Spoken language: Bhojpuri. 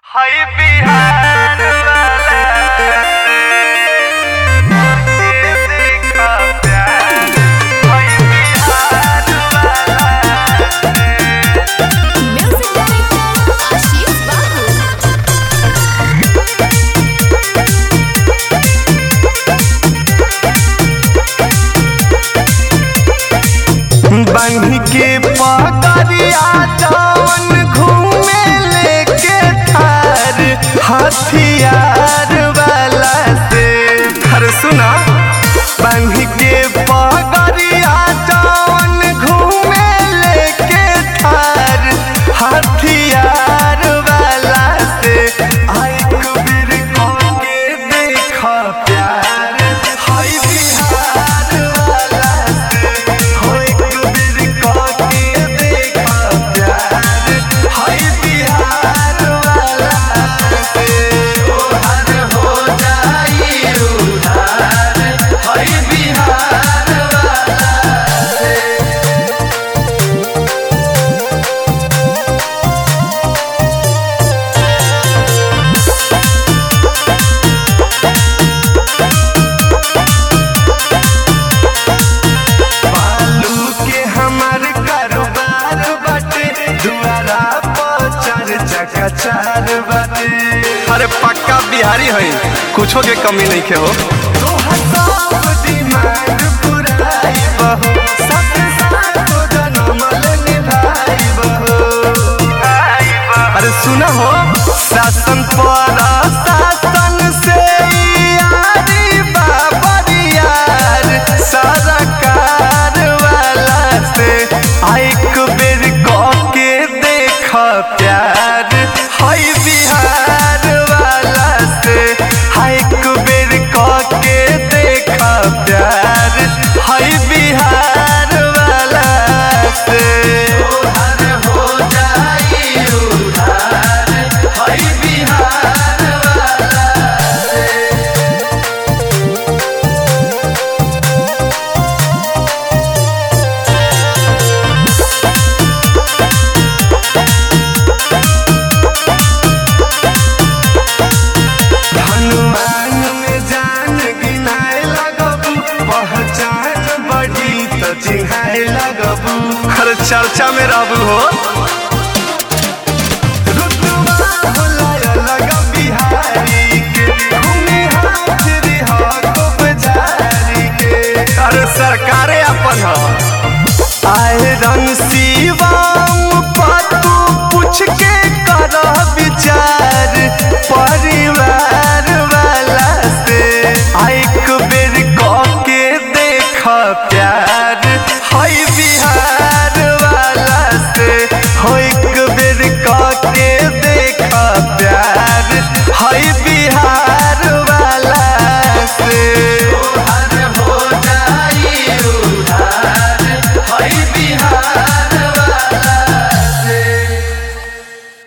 हाय बिहार वाला ये देखा प्यार हाय बिहार वाला म्यूजिक डायरेक्टर आशीष बाबू। बंधी के पगड़िया जवन घूमे लेके थार हथियार वाला से हर सुना बंधी के पगड़िया जवन घूमे लेके थार हथियार वाला से आई कबीर के देखा प्यार हाय बिहार वाला से होय कबीर के देखा प्यार हाय बिहार वाला से ओ हर हो जाई उधार हाय बिहार वाला से बालू के हमार कारोबार बाटे दुआरा पर चार चक्का चार बाटे अरे पक्का बिहारी है कुछो के कमी नहीं के हो तोहर सब डिमांड पुराई बहो सत सातो जन्म निभाई बहो अरे सुना हो शासन पर शासन से यारी बाबरी यार सरकार वाला से एक बेर के देखा प्यार हाय बिहार वाला से एक बेर के देखा प्यार हाय बिहार वाला से हर हो जाई उधार हाय बिहार वाला से धनुमान में जान गिनाए लगबू पहचान बढ़ी तो चिन्हाए लगबू हर चर्चा में रहबू हो रुतबा होला अलग बिहारी के घूमे हाजिरी हो गोपजारी के अरे सरकारे अपन हो आए रंग सी